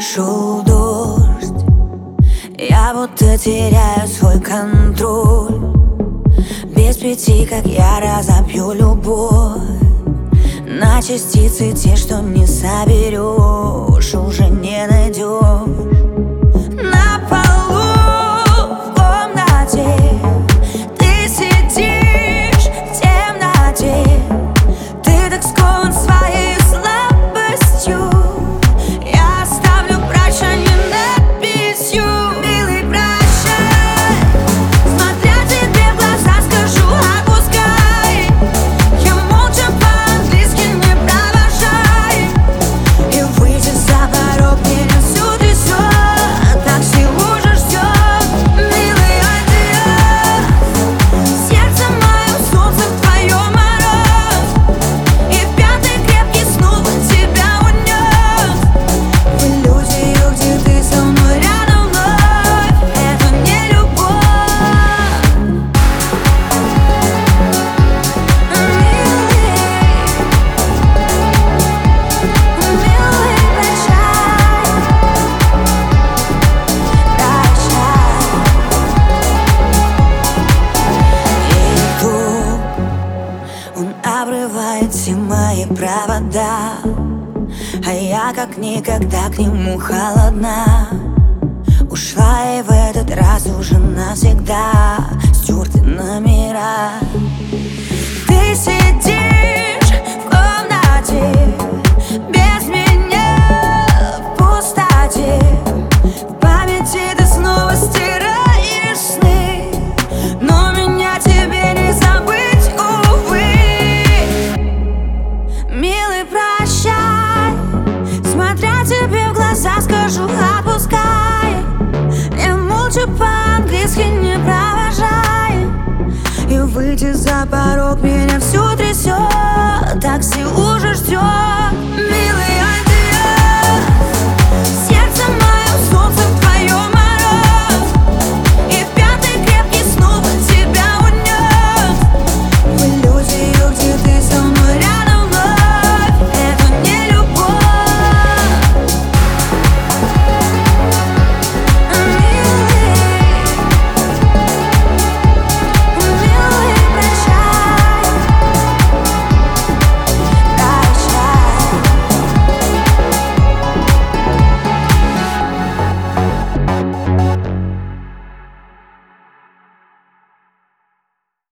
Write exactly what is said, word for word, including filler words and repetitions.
Шел дождь, я будто теряю свой контроль. Без пяти, как я разобью любовь на частицы, те, что не соберешь, уже не найдешь. На полу в комнате ты сидишь в темноте. Ты так скован своей слабостью. Я оставлю прощание надписью: милый, прощай. Смотря тебе в глаза, скажу: отпускай. Я молча по-английски не провожай. И выйдя за порог, меня всю трясет. Такси уже ждет, милый, адьос. Сердце мое, солнце в твоем мороз. И в пятый крепкий снова тебя унес. В иллюзию, где ты со мной рядом вновь. Это не любовь. Милый, милый, прощай. Прощай. И тут он обрывает все мои провода, а я как никогда к нему холодна. Ушла и в этот раз уже навсегда стерты номера. Ты сидишь в комнате без меня в пустоте. В памяти ты снова стираешь сны, но меня тебе не забыть, увы. Милый, прощай. Смотря тебе в глаза, скажу: отпускай. Я молча по-английски не провожай. И выйти за порог, меня всю трясет. Такси уже ждет.